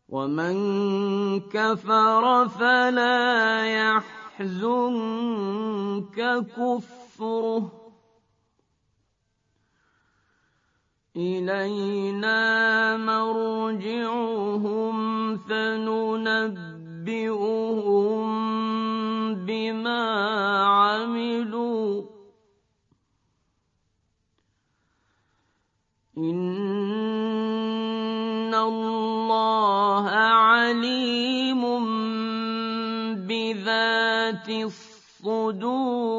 ومن كفر فلا يحزنك كفره إلينا مرجعهم فننبئهم بما عملوا إن الله عليم بذات الصدور